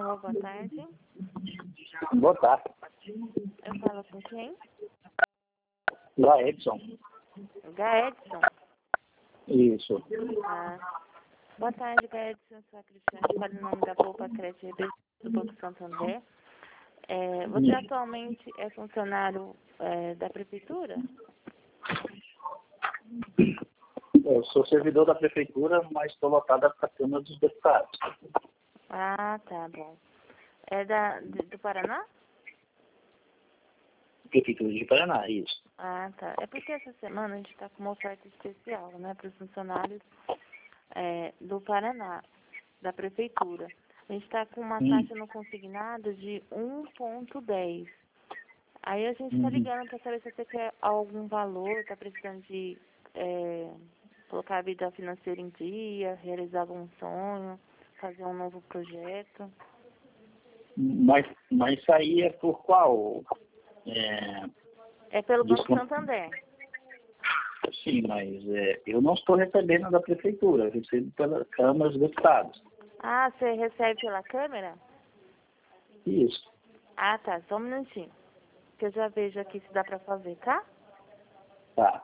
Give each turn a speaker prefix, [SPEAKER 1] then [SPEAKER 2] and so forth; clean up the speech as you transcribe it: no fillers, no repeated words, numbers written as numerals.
[SPEAKER 1] Alô, boa tarde.
[SPEAKER 2] Boa tarde.
[SPEAKER 1] Eu falo com quem?
[SPEAKER 2] Lá, Edson.
[SPEAKER 1] Gaedson.
[SPEAKER 2] Isso.
[SPEAKER 1] Boa tarde, Gaedson. Sou a Cristiane. Falo em nome da Poupa Crédito RB do Banco Santander. Você atualmente é funcionário da Prefeitura?
[SPEAKER 2] Eu sou servidor da Prefeitura, mas estou lotado para a Câmara dos Deputados.
[SPEAKER 1] Ah, tá bom. É do Paraná?
[SPEAKER 2] Prefeitura de Paraná, isso.
[SPEAKER 1] Ah, tá. É porque essa semana a gente está com uma oferta especial, né, para os funcionários do Paraná, da Prefeitura. A gente está com uma taxa no consignado de 1,10. Aí a gente está ligando para saber se você quer algum valor, está precisando de colocar a vida financeira em dia, realizar algum sonho, fazer um novo projeto.
[SPEAKER 2] Mas isso aí é por qual?
[SPEAKER 1] É pelo Banco Santander.
[SPEAKER 2] Sim, mas eu não estou recebendo da Prefeitura, eu recebo pela Câmara dos Deputados.
[SPEAKER 1] Ah, você recebe pela câmera?
[SPEAKER 2] Isso.
[SPEAKER 1] Ah, tá. Só um minutinho. Que eu já vejo aqui se dá para fazer, tá?
[SPEAKER 2] Tá.